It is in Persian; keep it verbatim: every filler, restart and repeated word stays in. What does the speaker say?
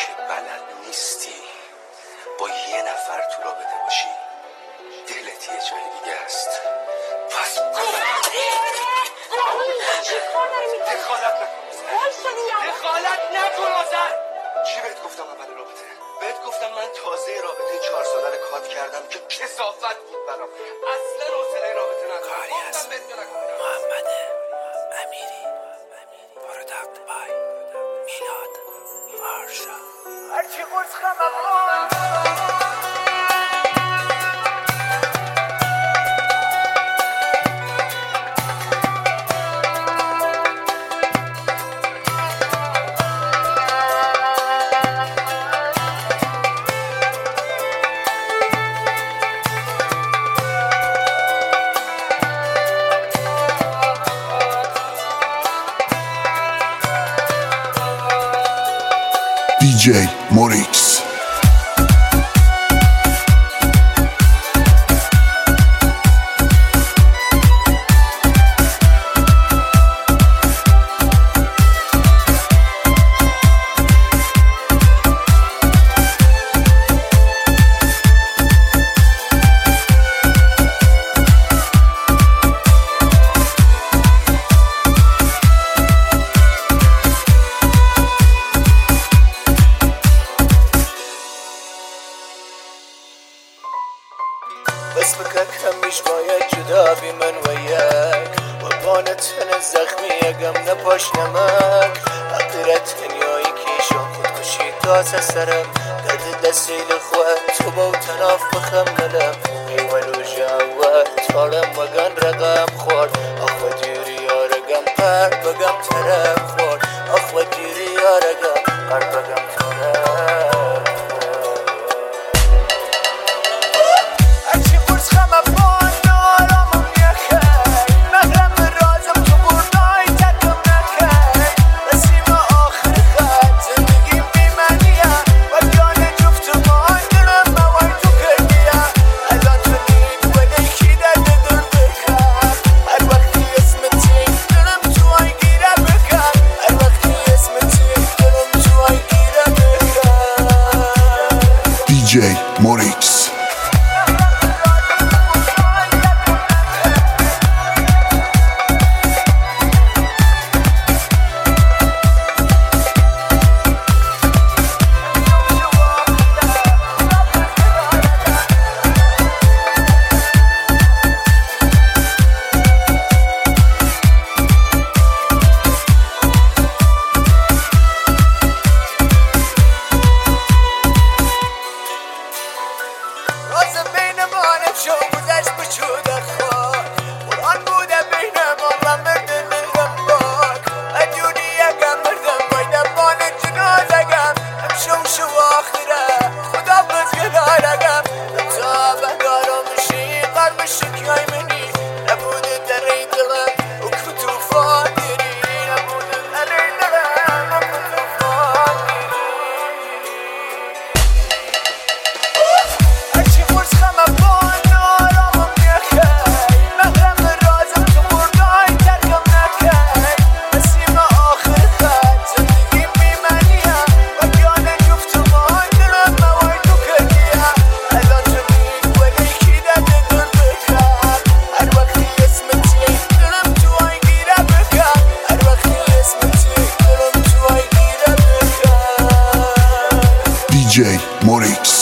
که بلد نیستی با یه نفر تو رابطه باشی، دلت یه جای دیگه است. پس دخالت نکن دخالت نکن آزر. چی بهت گفتم اول رابطه؟ بهت گفتم من تازه رابطه چهار ساله رو کات کردم که کثافت بود برام، اصلا حوصله رابطه ندارم. کاری هست محمد امیری، پروداکت بای میلاد آرشا. هرچی قرص خمم دی جی موریکس. بس بکک همیش باید جدا بی من ویاک و بانتن زخمی اگم نپاش نمک حقیرت هنیایی کیشون خود کشی تازه سرم درد دستیل خواه تو با تناف بخم نلم ایوان و جاوه تارم وگن رقم خور اخوة جیری آرگم قرد بگم ترم خور اخوة جیری آرگم قرد بگم ترم. دی جی موریکس. شو گذشت بچود خواه قرآن بوده بین ما و مردن الغبار ادیونی اگم مردم بایدم بان جنازگم همشو شو آخره خدا بزگل آرگم تا بگارم شی قرم شکیای منی نبوده در این دلم و کتوفان دیری نبوده در این دلم و کتوفان دیری هرچی خورس خمم بان دی جی موریکس.